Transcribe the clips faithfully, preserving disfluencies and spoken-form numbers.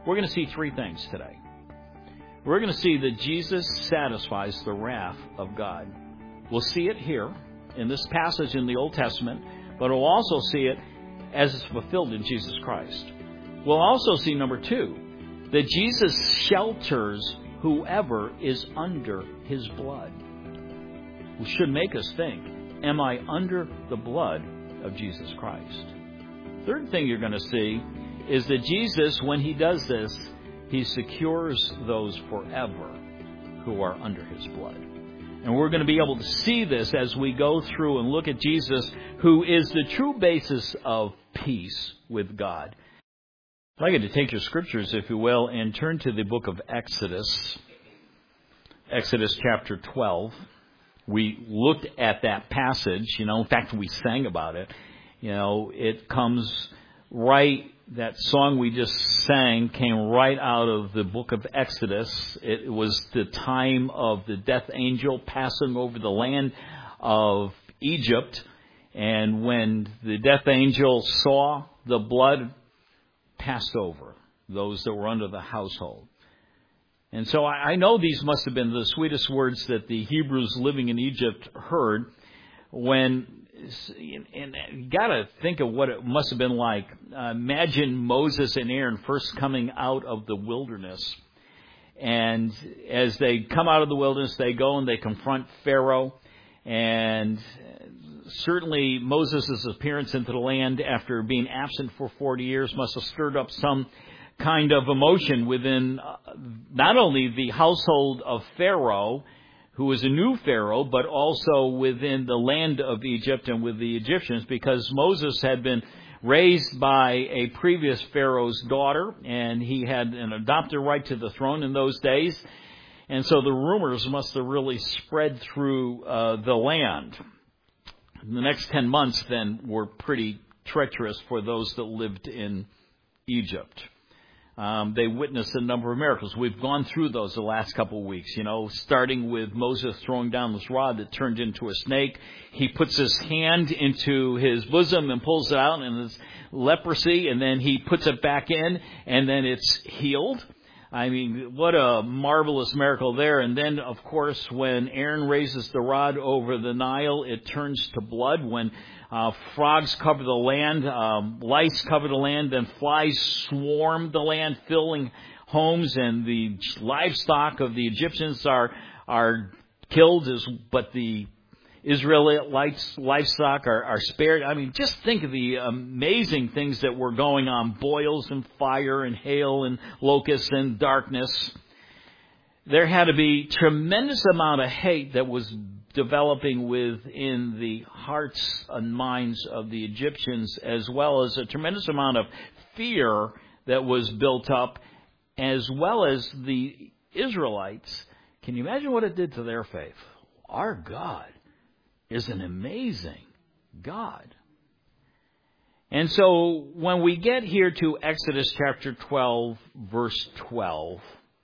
we're going to see three things today. We're going to see that Jesus satisfies the wrath of God. We'll see it here in this passage in the Old Testament, but we'll also see it as it's fulfilled in Jesus Christ. We'll also see, number two, that Jesus shelters whoever is under his blood. Which should make us think, am I under the blood of Jesus Christ? Third thing you're going to see is that Jesus, when he does this, he secures those forever who are under his blood. And we're going to be able to see this as we go through and look at Jesus, who is the true basis of peace with God. I'd like you to take your scriptures, if you will, and turn to the book of Exodus. Exodus chapter twelve. We looked at that passage, you know, in fact, we sang about it. You know, it comes right, that song we just sang came right out of the book of Exodus. It was the time of the death angel passing over the land of Egypt. And when the death angel saw the blood, passed over those that were under the household. And so I know these must have been the sweetest words that the Hebrews living in Egypt heard when, and you got to think of what it must have been like. Uh, imagine Moses and Aaron first coming out of the wilderness. And as they come out of the wilderness, they go and they confront Pharaoh. And certainly Moses' appearance into the land after being absent for forty years must have stirred up some kind of emotion within not only the household of Pharaoh, who was a new Pharaoh, but also within the land of Egypt and with the Egyptians, because Moses had been raised by a previous Pharaoh's daughter, and he had an adopted right to the throne in those days. And so the rumors must have really spread through uh, the land. The next ten months then were pretty treacherous for those that lived in Egypt. Um, they witnessed a number of miracles. We've gone through those the last couple of weeks, you know, starting with Moses throwing down this rod that turned into a snake. He puts his hand into his bosom and pulls it out, and it's leprosy, and then he puts it back in, and then it's healed. I mean, what a marvelous miracle there. And then, of course, when Aaron raises the rod over the Nile, it turns to blood. When uh, frogs cover the land, um, lice cover the land, then flies swarm the land, filling homes, and the livestock of the Egyptians are are killed, as, but the Israelites' livestock are, are spared. I mean, just think of the amazing things that were going on. Boils and fire and hail and locusts and darkness. There had to be tremendous amount of hate that was developing within the hearts and minds of the Egyptians, as well as a tremendous amount of fear that was built up, as well as the Israelites. Can you imagine what it did to their faith? Our God is an amazing God. And so when we get here to Exodus chapter twelve, verse twelve,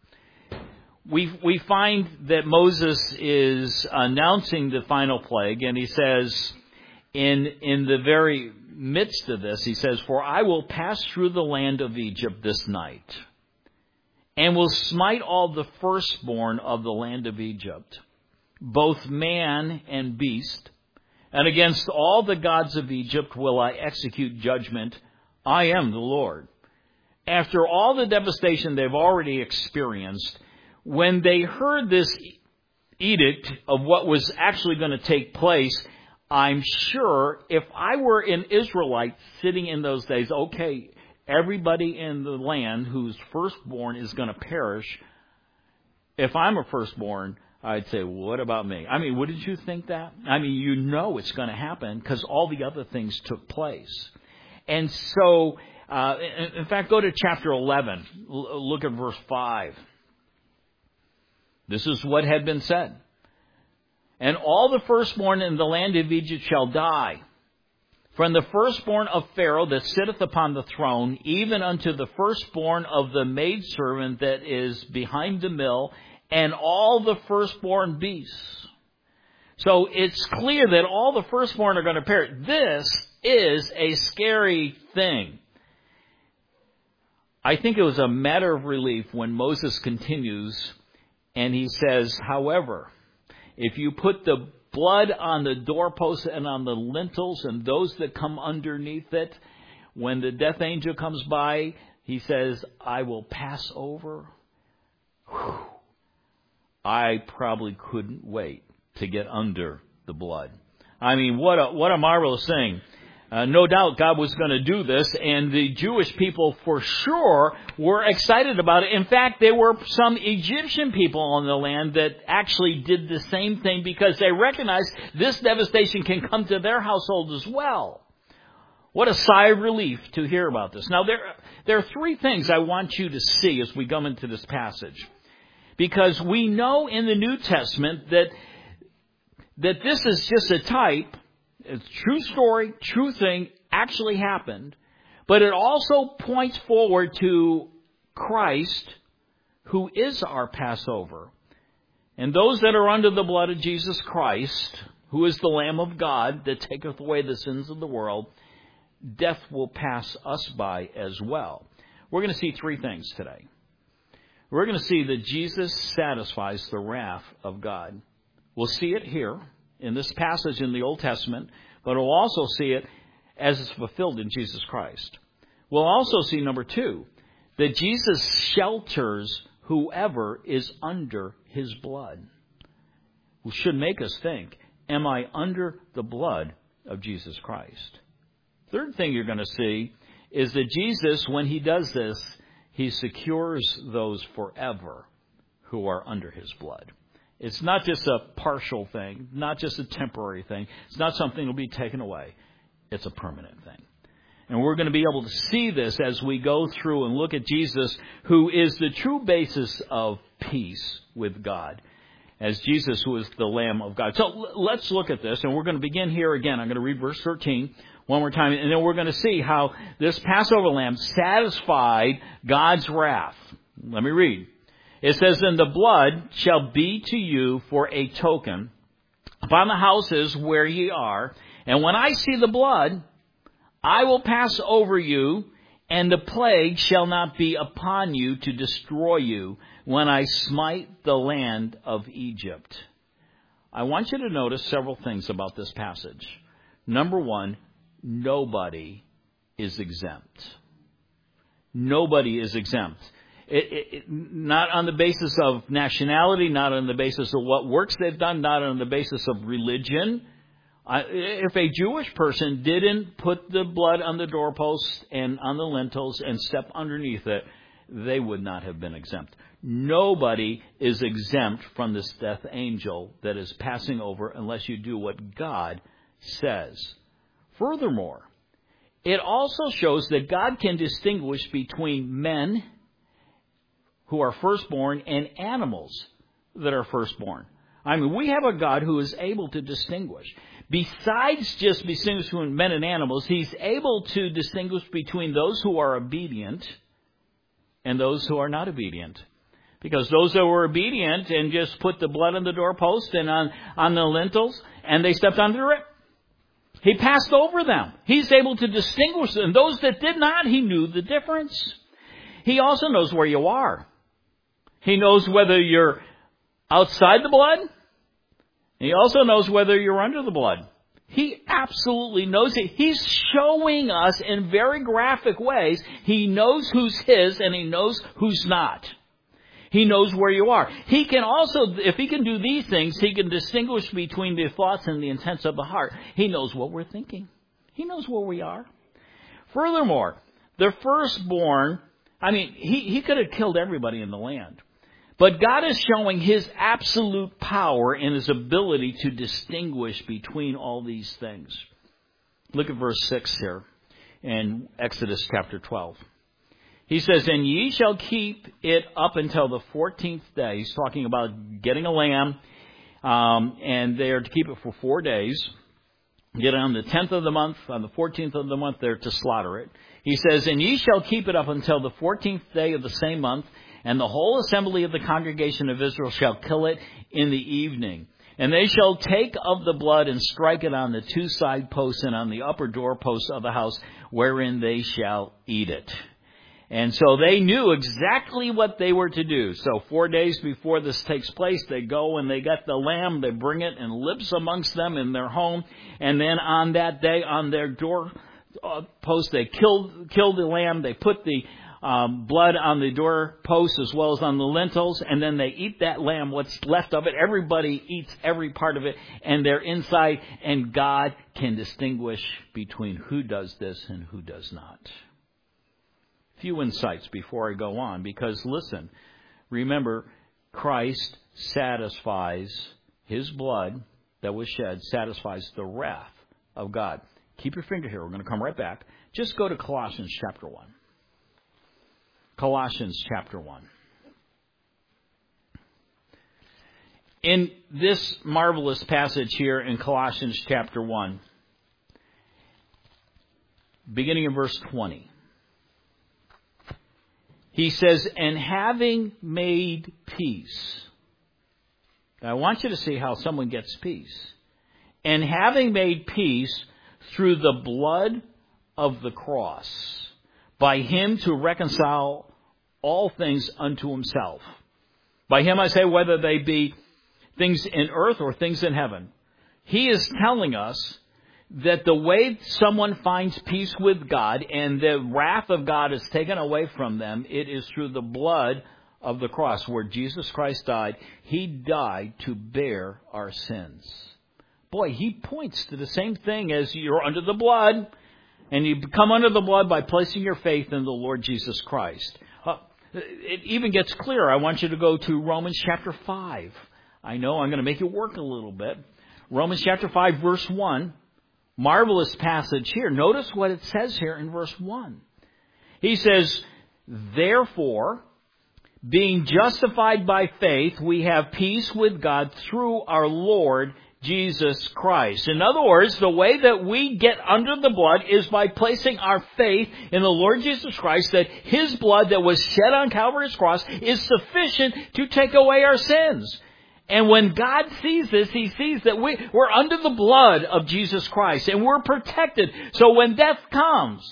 we we find that Moses is announcing the final plague, and he says, in in the very midst of this, he says, "For I will pass through the land of Egypt this night, and will smite all the firstborn of the land of Egypt, both man and beast, and against all the gods of Egypt will I execute judgment. I am the Lord." After all the devastation they've already experienced, when they heard this edict of what was actually going to take place, I'm sure if I were an Israelite sitting in those days, okay, everybody in the land whose firstborn is going to perish, if I'm a firstborn, I'd say, what about me? I mean, wouldn't you think that? I mean, you know it's going to happen because all the other things took place. And so, uh, in, in fact, go to chapter eleven. L- look at verse five. This is what had been said. "And all the firstborn in the land of Egypt shall die. From the firstborn of Pharaoh that sitteth upon the throne, even unto the firstborn of the maidservant that is behind the mill, and all the firstborn beasts." So it's clear that all the firstborn are going to perish. This is a scary thing. I think it was a matter of relief when Moses continues and he says, however, if you put the blood on the doorposts and on the lintels and those that come underneath it, when the death angel comes by, he says, I will pass over. Whew. I probably couldn't wait to get under the blood. I mean, what a, what a marvelous thing. Uh, no doubt God was going to do this, and the Jewish people for sure were excited about it. In fact, there were some Egyptian people on the land that actually did the same thing because they recognized this devastation can come to their household as well. What a sigh of relief to hear about this. Now, there, there are three things I want you to see as we come into this passage. Because we know in the New Testament that, that this is just a type. It's a true story, true thing, actually happened. But it also points forward to Christ, who is our Passover. And those that are under the blood of Jesus Christ, who is the Lamb of God that taketh away the sins of the world, death will pass us by as well. We're going to see three things today. We're going to see that Jesus satisfies the wrath of God. We'll see it here in this passage in the Old Testament, but we'll also see it as it's fulfilled in Jesus Christ. We'll also see, number two, that Jesus shelters whoever is under his blood. Which should make us think, am I under the blood of Jesus Christ? Third thing you're going to see is that Jesus, when he does this, he secures those forever who are under his blood. It's not just a partial thing, not just a temporary thing. It's not something that will be taken away. It's a permanent thing. And we're going to be able to see this as we go through and look at Jesus, who is the true basis of peace with God, as Jesus who is the Lamb of God. So let's look at this, and we're going to begin here again. I'm going to read verse thirteen one more time, and then we're going to see how this Passover lamb satisfied God's wrath. Let me read. It says, and the blood shall be to you for a token upon the houses where ye are. And when I see the blood, I will pass over you, and the plague shall not be upon you to destroy you when I smite the land of Egypt. I want you to notice several things about this passage. Number one, nobody is exempt. Nobody is exempt. It, it, it, not on the basis of nationality, not on the basis of what works they've done, not on the basis of religion. Uh, if a Jewish person didn't put the blood on the doorposts and on the lintels and step underneath it, they would not have been exempt. Nobody is exempt from this death angel that is passing over unless you do what God says. Furthermore, it also shows that God can distinguish between men who are firstborn and animals that are firstborn. I mean, we have a God who is able to distinguish. Besides just distinguishing between men and animals, he's able to distinguish between those who are obedient and those who are not obedient. Because those that were obedient and just put the blood on the doorpost and on, on the lintels, and they stepped under it, he passed over them. He's able to distinguish them. Those that did not, he knew the difference. He also knows where you are. He knows whether you're outside the blood. He also knows whether you're under the blood. He absolutely knows it. He's showing us in very graphic ways. He knows who's his and he knows who's not. He knows where you are. He can also, if he can do these things, he can distinguish between the thoughts and the intents of the heart. He knows what we're thinking. He knows where we are. Furthermore, the firstborn, I mean, he, he could have killed everybody in the land. But God is showing his absolute power and his ability to distinguish between all these things. Look at verse six here in Exodus chapter twelve. He says, and ye shall keep it up until the fourteenth day. He's talking about getting a lamb, um, and they are to keep it for four days. Get it on the tenth of the month, on the fourteenth of the month, they're to slaughter it. He says, and ye shall keep it up until the fourteenth day of the same month, and the whole assembly of the congregation of Israel shall kill it in the evening. And they shall take of the blood and strike it on the two side posts and on the upper door posts of the house, wherein they shall eat it. And so they knew exactly what they were to do. So four days before this takes place, they go and they get the lamb, they bring it and lives amongst them in their home. And then on that day, on their door post, they kill, kill the lamb, they put the um, blood on the doorpost as well as on the lintels, and then they eat that lamb, what's left of it. Everybody eats every part of it, and they're inside, and God can distinguish between who does this and who does not. Few insights before I go on, because listen, remember, Christ satisfies, his blood that was shed satisfies the wrath of God. Keep your finger here. We're going to come right back. Just go to Colossians chapter one. Colossians chapter one. In this marvelous passage here in Colossians chapter one, beginning in verse twenty, he says, and having made peace. Now, I want you to see how someone gets peace. And having made peace through the blood of the cross, by him to reconcile all things unto himself. By him I say, whether they be things in earth or things in heaven. He is telling us that the way someone finds peace with God and the wrath of God is taken away from them, it is through the blood of the cross where Jesus Christ died. He died to bear our sins. Boy, he points to the same thing as you're under the blood, and you become under the blood by placing your faith in the Lord Jesus Christ. Uh, it even gets clearer. I want you to go to Romans chapter five. I know I'm going to make it work a little bit. Romans chapter five, verse one. Marvelous passage here. Notice what it says here in verse one. He says, therefore, being justified by faith, we have peace with God through our Lord Jesus Christ. In other words, the way that we get under the blood is by placing our faith in the Lord Jesus Christ, that his blood that was shed on Calvary's cross is sufficient to take away our sins. And when God sees this, he sees that we, we're under the blood of Jesus Christ and we're protected. So when death comes,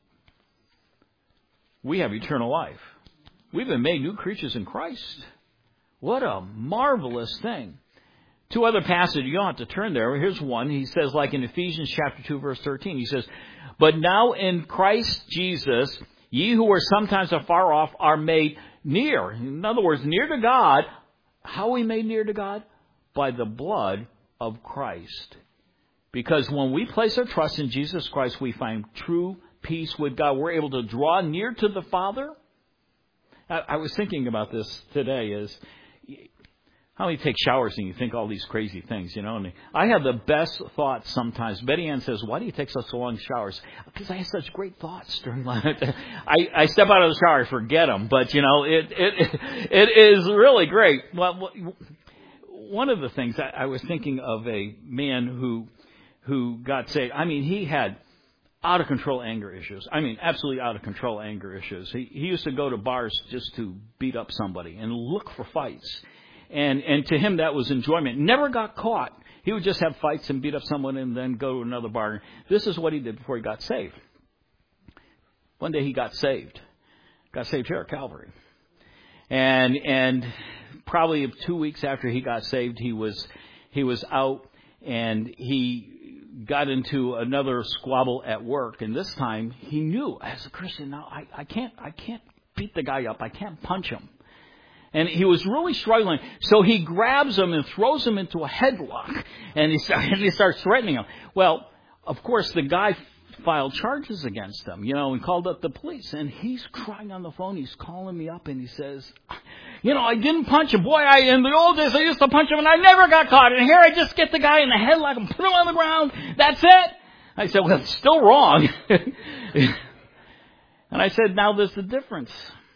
we have eternal life. We've been made new creatures in Christ. What a marvelous thing. Two other passages, you don't have to turn there. Here's one. He says, like in Ephesians chapter two, verse thirteen, he says, but now in Christ Jesus, ye who were sometimes afar off are made near. In other words, near to God. How are we made near to God? By the blood of Christ. Because when we place our trust in Jesus Christ, we find true peace with God. We're able to draw near to the Father. I, I was thinking about this today is, how many take showers and you think all these crazy things, you know? And I have the best thoughts sometimes. Betty Ann says, why do you take such long showers? Because I have such great thoughts during my... I, I step out of the shower, I forget them. But, you know, it it it is really great. Well, one of the things, I, I was thinking of a man who who got saved. I mean, he had out-of-control anger issues. I mean, absolutely out-of-control anger issues. He, he used to go to bars just to beat up somebody and look for fights. And and to him, that was enjoyment. Never got caught. He would just have fights and beat up someone and then go to another bar. This is what he did before he got saved. One day he got saved. Got saved here at Calvary. And and probably two weeks after he got saved, he was he was out and he got into another squabble at work. And this time he knew, as a Christian, now I, I can't I can't beat the guy up. I can't punch him. And he was really struggling. So he grabs him and throws him into a headlock. And he, start, and he starts threatening him. Well, of course, the guy filed charges against him, you know, and called up the police. And he's crying on the phone. He's calling me up and he says, you know, I didn't punch him. Boy, I in the old days I used to punch him and I never got caught. And here I just get the guy in the headlock and put him on the ground. That's it. I said, well, it's still wrong. And I said, now there's a difference.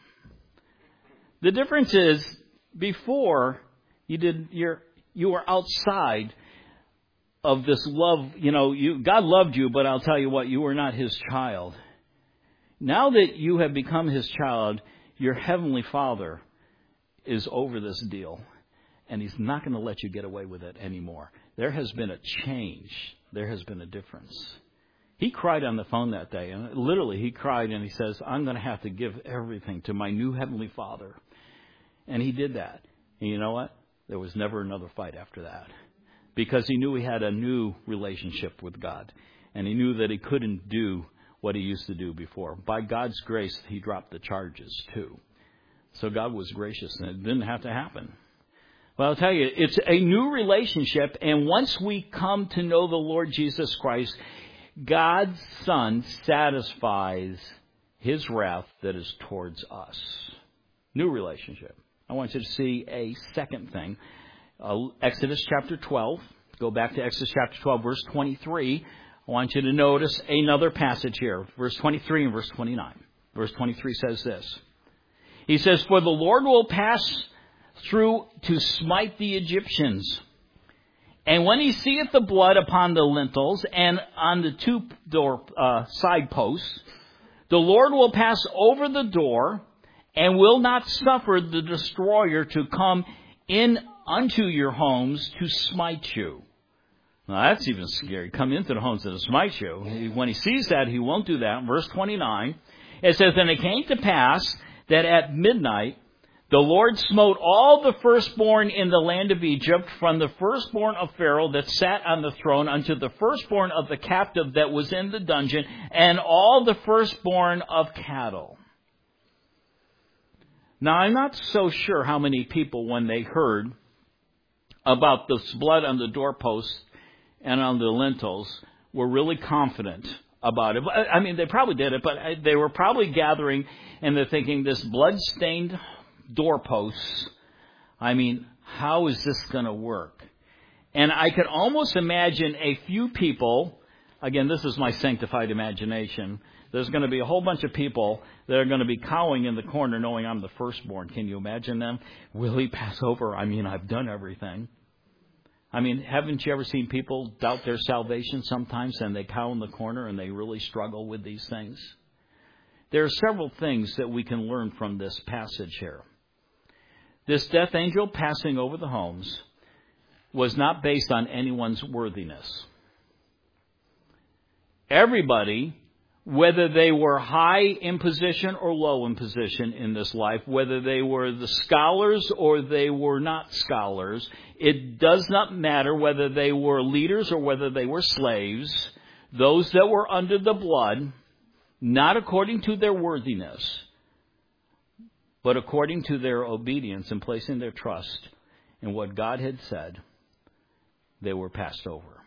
The difference is, before you did, you're, you were outside of this love. You know, you, God loved you, but I'll tell you what, you were not his child. Now that you have become his child, your heavenly Father is over this deal, and he's not going to let you get away with it anymore. There has been a change. There has been a difference. He cried on the phone that day, and literally he cried and he says, I'm going to have to give everything to my new Heavenly Father. And he did that. And you know what? There was never another fight after that. Because he knew he had a new relationship with God. And he knew that he couldn't do what he used to do before. By God's grace, he dropped the charges too. So God was gracious and it didn't have to happen. Well, I'll tell you, it's a new relationship. And once we come to know the Lord Jesus Christ, God's Son satisfies His wrath that is towards us. New relationship. I want you to see a second thing. Uh, Exodus chapter twelve. Go back to Exodus chapter twelve, verse twenty-three. I want you to notice another passage here. Verse twenty-three and verse twenty-nine. Verse twenty-three says this. He says, For the Lord will pass through to smite the Egyptians. And when he seeth the blood upon the lintels and on the two door uh, side posts, the Lord will pass over the door and will not suffer the destroyer to come in unto your homes to smite you. Now that's even scary. Come into the homes to smite you. When he sees that, he won't do that. Verse twenty-nine, it says, And it came to pass that at midnight the Lord smote all the firstborn in the land of Egypt, from the firstborn of Pharaoh that sat on the throne unto the firstborn of the captive that was in the dungeon, and all the firstborn of cattle. Now, I'm not so sure how many people, when they heard about this blood on the doorposts and on the lintels, were really confident about it. I mean, they probably did it, but they were probably gathering and they're thinking, this blood-stained doorposts, I mean, how is this going to work? And I could almost imagine a few people, again, this is my sanctified imagination, there's going to be a whole bunch of people that are going to be cowering in the corner knowing I'm the firstborn. Can you imagine them? Will he pass over? I mean, I've done everything. I mean, haven't you ever seen people doubt their salvation sometimes and they cower in the corner and they really struggle with these things? There are several things that we can learn from this passage here. This death angel passing over the homes was not based on anyone's worthiness. Everybody, whether they were high in position or low in position in this life, whether they were the scholars or they were not scholars, it does not matter whether they were leaders or whether they were slaves, those that were under the blood, not according to their worthiness, but according to their obedience and placing their trust in what God had said, they were passed over.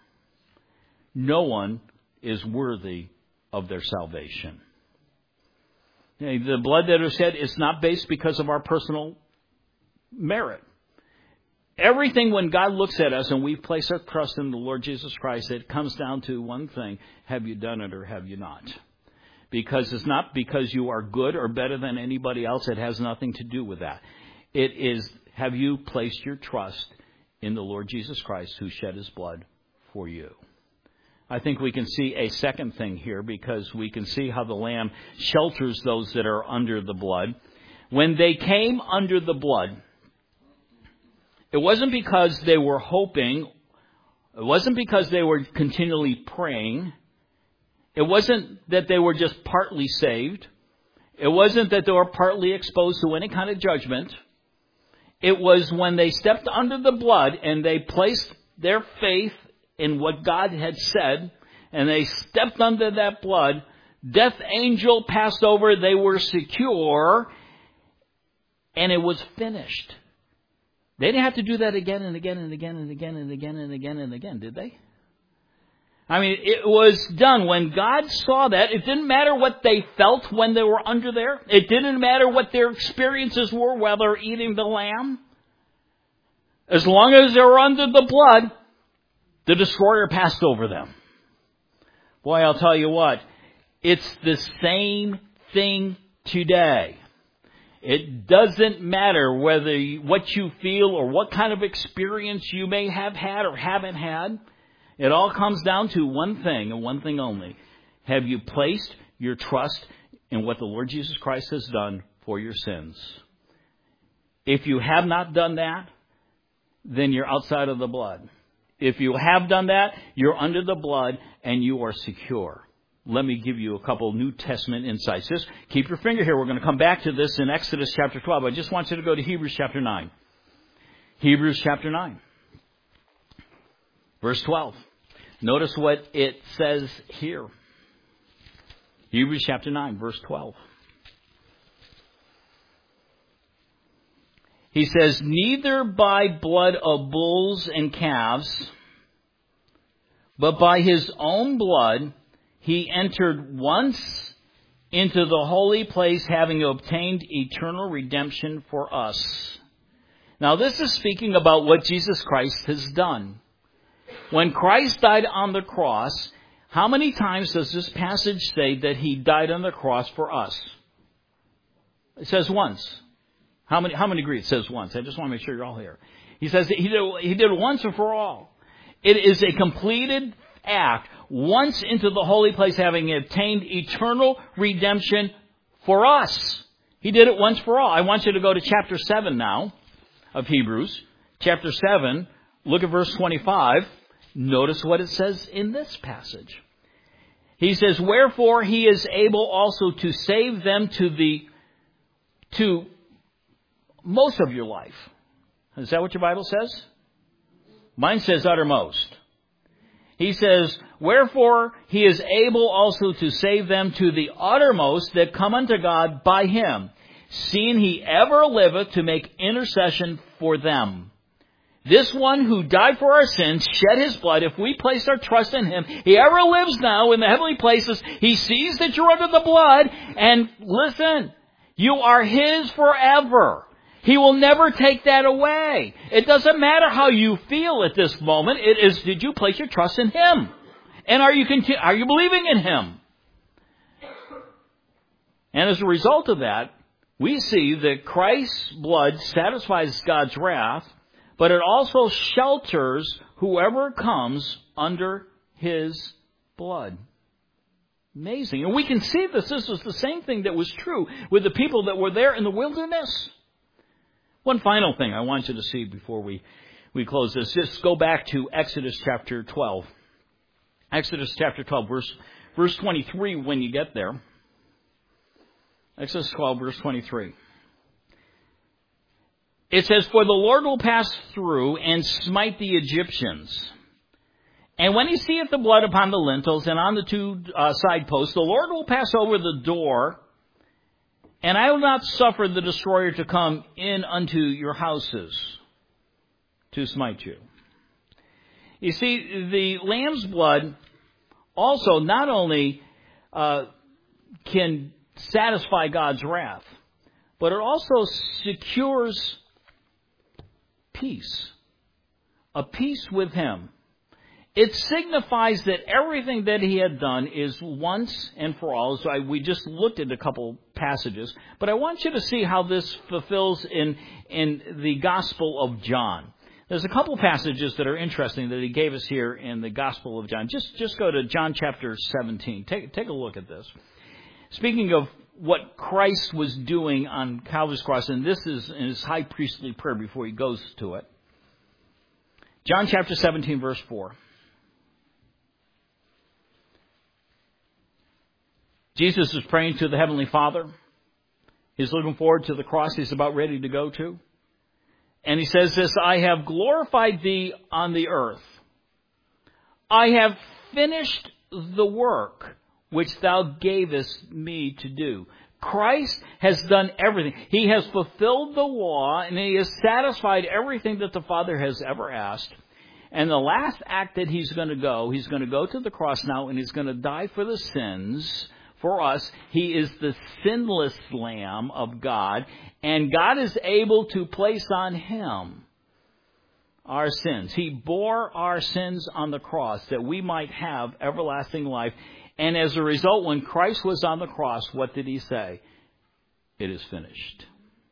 No one is worthy of their salvation. The blood that is shed is not based because of our personal merit. Everything, when God looks at us and we place our trust in the Lord Jesus Christ, it comes down to one thing: have you done it or have you not? Because it's not because you are good or better than anybody else. It has nothing to do with that. It is, have you placed your trust in the Lord Jesus Christ who shed his blood for you? I think we can see a second thing here, because we can see how the Lamb shelters those that are under the blood. When they came under the blood, it wasn't because they were hoping. It wasn't because they were continually praying. It wasn't that they were just partly saved. It wasn't that they were partly exposed to any kind of judgment. It was when they stepped under the blood and they placed their faith in what God had said, and they stepped under that blood, death angel passed over, they were secure, and it was finished. They didn't have to do that again and again and again and again and again and again and again, did they? I mean, it was done. When God saw that, it didn't matter what they felt when they were under there. It didn't matter what their experiences were while they were eating the lamb. As long as they were under the blood, the destroyer passed over them. Boy, I'll tell you what, it's the same thing today. It doesn't matter whether you, what you feel or what kind of experience you may have had or haven't had. It all comes down to one thing and one thing only. Have you placed your trust in what the Lord Jesus Christ has done for your sins? If you have not done that, then you're outside of the blood. If you have done that, you're under the blood and you are secure. let me give you a couple New Testament insights. Just keep your finger here. We're going to come back to this in Exodus chapter twelve. I just want you to go to Hebrews chapter nine. Hebrews chapter nine. Verse twelve. Notice what it says here. Hebrews chapter nine, verse twelve. He says, neither by blood of bulls and calves, but by his own blood, he entered once into the holy place, having obtained eternal redemption for us. Now, this is speaking about what Jesus Christ has done. When Christ died on the cross, how many times does this passage say that he died on the cross for us? It says once. How many, how many agree it says once? I just want to make sure you're all here. He says that he did, he did it once and for all. It is a completed act, once into the holy place, having obtained eternal redemption for us. He did it once for all. I want you to go to chapter seven now of Hebrews. Chapter seven, look at verse twenty-five. Notice what it says in this passage. He says, wherefore he is able also to save them to the, to most of your life. Is that what your Bible says? Mine says uttermost. He says, wherefore he is able also to save them to the uttermost that come unto God by him, seeing he ever liveth to make intercession for them. This one who died for our sins, shed his blood, if we place our trust in him, he ever lives now in the heavenly places. He sees that you're under the blood, and listen, you are his forever. He will never take that away. It doesn't matter how you feel at this moment. It is, did you place your trust in him? And are you conti- are you believing in him? And as a result of that, we see that Christ's blood satisfies God's wrath, but it also shelters whoever comes under his blood. Amazing. And we can see this. This was the same thing that was true with the people that were there in the wilderness. One final thing I want you to see before we, we close this. Just go back to Exodus chapter twelve. Exodus chapter twelve, verse, verse twenty-three when you get there. Exodus twelve, verse twenty-three. It says, for the Lord will pass through and smite the Egyptians. And when he seeth the blood upon the lintels and on the two uh, side posts, the Lord will pass over the door, and I will not suffer the destroyer to come in unto your houses to smite you. You see, the lamb's blood also not only uh, can satisfy God's wrath, but it also secures peace, a peace with him. It signifies that everything that he had done is once and for all. So I, we just looked at a couple passages, but I want you to see how this fulfills in, in the Gospel of John. There's a couple passages that are interesting that he gave us here in the Gospel of John. Just, just go to John chapter seventeen. Take, take a look at this. Speaking of what Christ was doing on Calvary's cross, and this is in his high priestly prayer before he goes to it. John chapter seventeen, verse four. Jesus is praying to the Heavenly Father. He's looking forward to the cross he's about ready to go to. And he says this, I have glorified thee on the earth. I have finished the work which thou gavest me to do. Christ has done everything. He has fulfilled the law, and he has satisfied everything that the Father has ever asked. And the last act that he's going to go, he's going to go to the cross now, and he's going to die for the sins for us. He is the sinless Lamb of God, and God is able to place on him our sins. He bore our sins on the cross that we might have everlasting life. And as a result, when Christ was on the cross, what did he say? It is finished.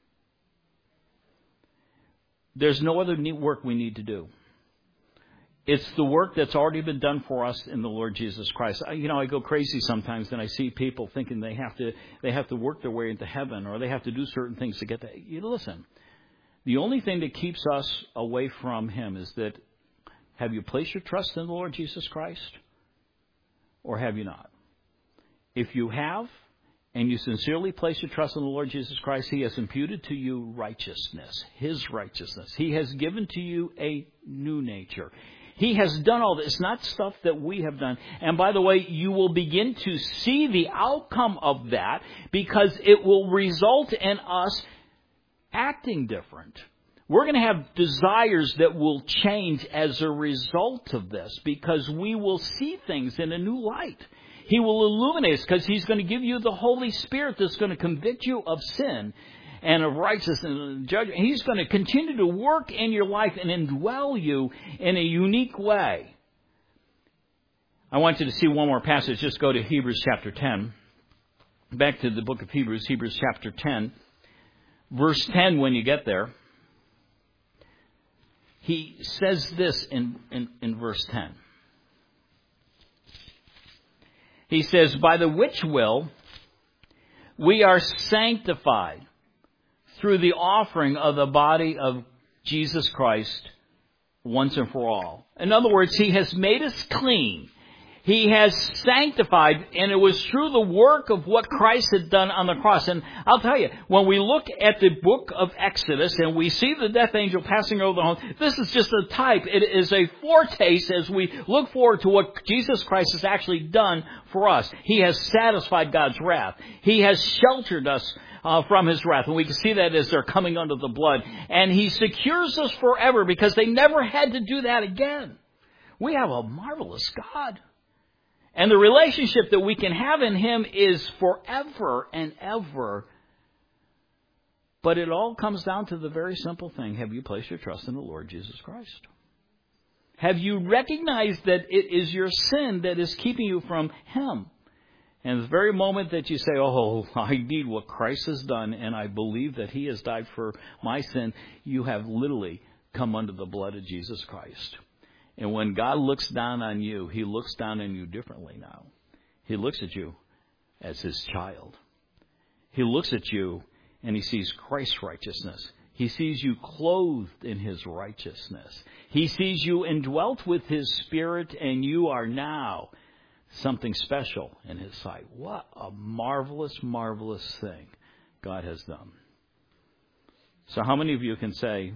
There's no other work we need to do. It's the work that's already been done for us in the Lord Jesus Christ. You know, I go crazy sometimes and I see people thinking they have to they have to work their way into heaven, or they have to do certain things to get there. You listen, the only thing that keeps us away from him is that, have you placed your trust in the Lord Jesus Christ? Or have you not? if you have, and you sincerely place your trust in the Lord Jesus Christ, He has imputed to you righteousness, His righteousness. He has given to you a new nature. He has done all this. It's not stuff that we have done. And by the way, you will begin to see the outcome of that because it will result in us acting different. We're going to have desires that will change as a result of this because we will see things in a new light. He will illuminate us because He's going to give you the Holy Spirit that's going to convict you of sin and of righteousness and judgment. He's going to continue to work in your life and indwell you in a unique way. I want you to see one more passage. Just go to Hebrews chapter ten. Back to the book of Hebrews, Hebrews chapter ten. Verse ten, when you get there, he says this in, in, in verse ten. He says, by the which will we are sanctified through the offering of the body of Jesus Christ once and for all. In other words, He has made us clean. He has sanctified, and it was through the work of what Christ had done on the cross. And I'll tell you, when we look at the book of Exodus and we see the death angel passing over the home, this is just a type. It is a foretaste as we look forward to what Jesus Christ has actually done for us. He has satisfied God's wrath. He has sheltered us uh, from His wrath. And we can see that as they're coming under the blood. And He secures us forever because they never had to do that again. We have a marvelous God. And the relationship that we can have in Him is forever and ever. But it all comes down to the very simple thing. Have you placed your trust in the Lord Jesus Christ? Have you recognized that it is your sin that is keeping you from Him? And the very moment that you say, oh, I need what Christ has done, and I believe that He has died for my sin, you have literally come under the blood of Jesus Christ. And when God looks down on you, He looks down on you differently now. He looks at you as His child. He looks at you and He sees Christ's righteousness. He sees you clothed in His righteousness. He sees you indwelt with His Spirit, and you are now something special in His sight. What a marvelous, marvelous thing God has done. So how many of you can say,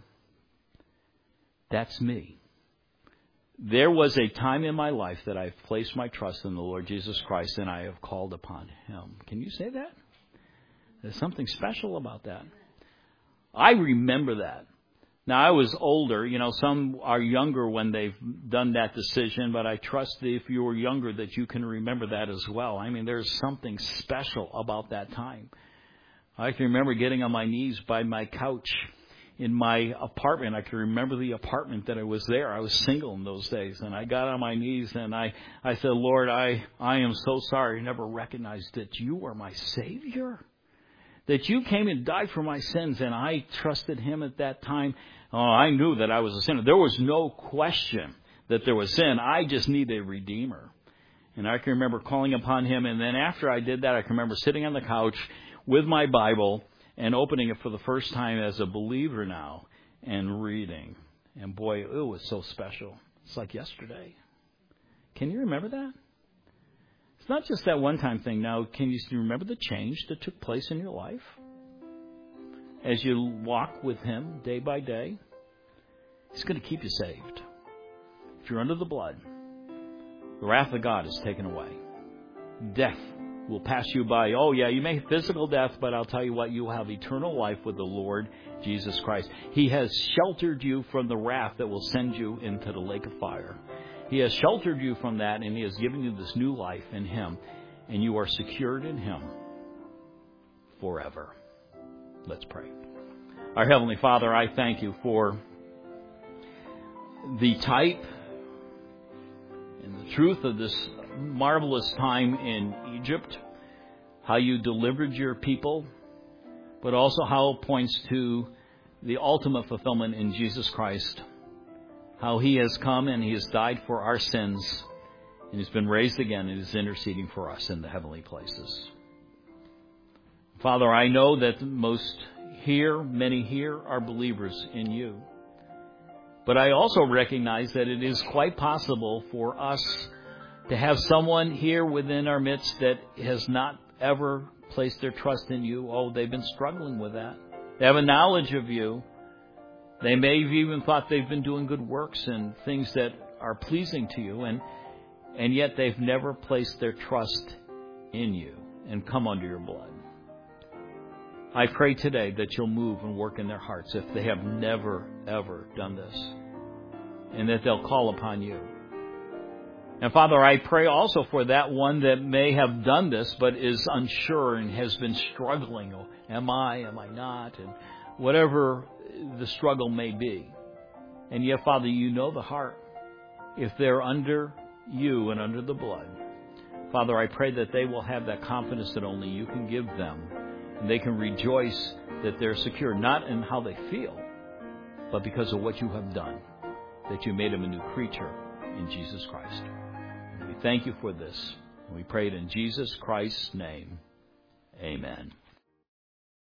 that's me? There was a time in my life that I've placed my trust in the Lord Jesus Christ, and I have called upon Him. Can you say that? There's something special about that. I remember that. Now, I was older. You know, some are younger when they've done that decision, but I trust that if you were younger that you can remember that as well. I mean, there's something special about that time. I can remember getting on my knees by my couch in my apartment. I can remember the apartment that I was there. I was single in those days, and I got on my knees and I, I said, Lord, I, I am so sorry. I never recognized that you were my Savior, that you came and died for my sins, and I trusted Him at that time. Oh, I knew that I was a sinner. There was no question that there was sin. I just needed a Redeemer. And I can remember calling upon Him, and then after I did that, I can remember sitting on the couch with my Bible and opening it for the first time as a believer now and reading. And boy, it was so special. It's like yesterday. Can you remember that? It's not just that one-time thing. Now, can you remember the change that took place in your life as you walk with Him day by day? He's going to keep you saved. If you're under the blood, the wrath of God is taken away. Death will pass you by. Oh, yeah, you may have physical death, but I'll tell you what, you will have eternal life with the Lord Jesus Christ. He has sheltered you from the wrath that will send you into the lake of fire. He has sheltered you from that, and He has given you this new life in Him, and you are secured in Him forever. Let's pray. Our Heavenly Father, I thank You for the type and the truth of this marvelous time in Egypt, how You delivered Your people, but also how it points to the ultimate fulfillment in Jesus Christ, how He has come and He has died for our sins, and He's been raised again and is interceding for us in the heavenly places. Father, I know that most here, many here, are believers in You. But I also recognize that it is quite possible for us to have someone here within our midst that has not ever placed their trust in you. Oh, they've been struggling with that. They have a knowledge of you. They may have even thought they've been doing good works and things that are pleasing to you, and and yet they've never placed their trust in you and come under your blood. I pray today that you'll move and work in their hearts if they have never, ever done this, and that they'll call upon you. And Father, I pray also for that one that may have done this but is unsure and has been struggling. Oh, am I? Am I not? And whatever the struggle may be. And yet, Father, you know the heart. If they're under you and under the blood, Father, I pray that they will have that confidence that only you can give them. And they can rejoice that they're secure, not in how they feel, but because of what you have done, that you made them a new creature in Jesus Christ. And we thank you for this. And we pray it in Jesus Christ's name. Amen.